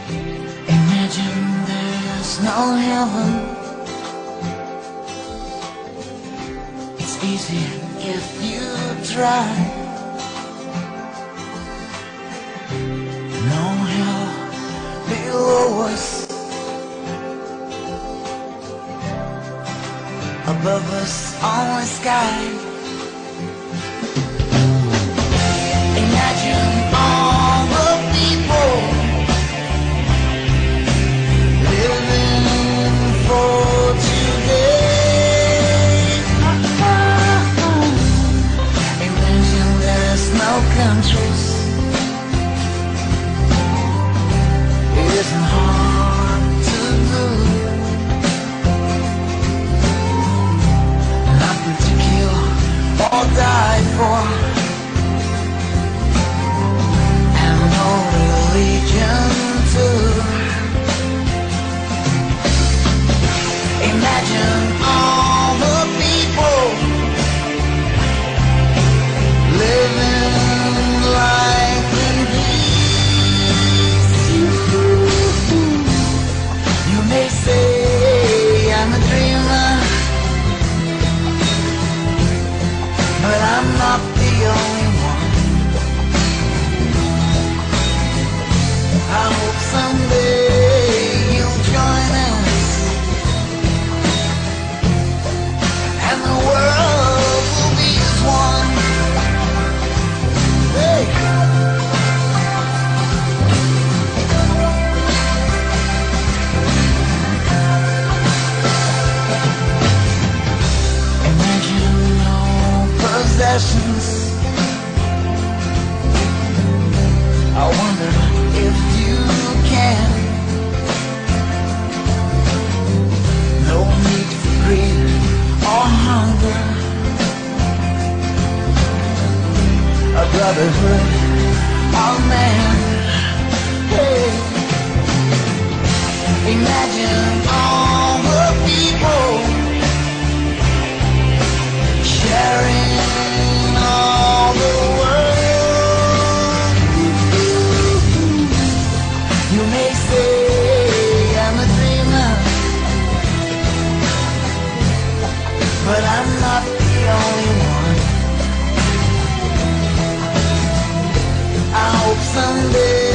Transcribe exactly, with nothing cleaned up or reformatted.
Imagine there's no heaven. It's easy if you try. No hell below us, above us only sky. Imagine all the people living for today. Imagine there's no countries. It isn't hard to do. Nothing to kill or die for, and no religion too. Imagine all the people living life in peace. You may say I'm a dreamer, but I'm not the only one. I hope someday you'll join us, and the world will be as one. Hey. Imagine no possessions. I wonder if you can. No need for greed or hunger. A brotherhood of man. Hey. Imagine all the people sharing all the world. You may say I'm a dreamer, but I'm not the only one. I hope someday